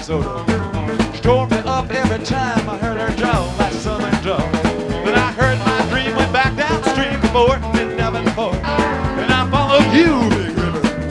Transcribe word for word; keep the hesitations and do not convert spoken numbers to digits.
Minnesota. Tore me up every time I heard her drawl.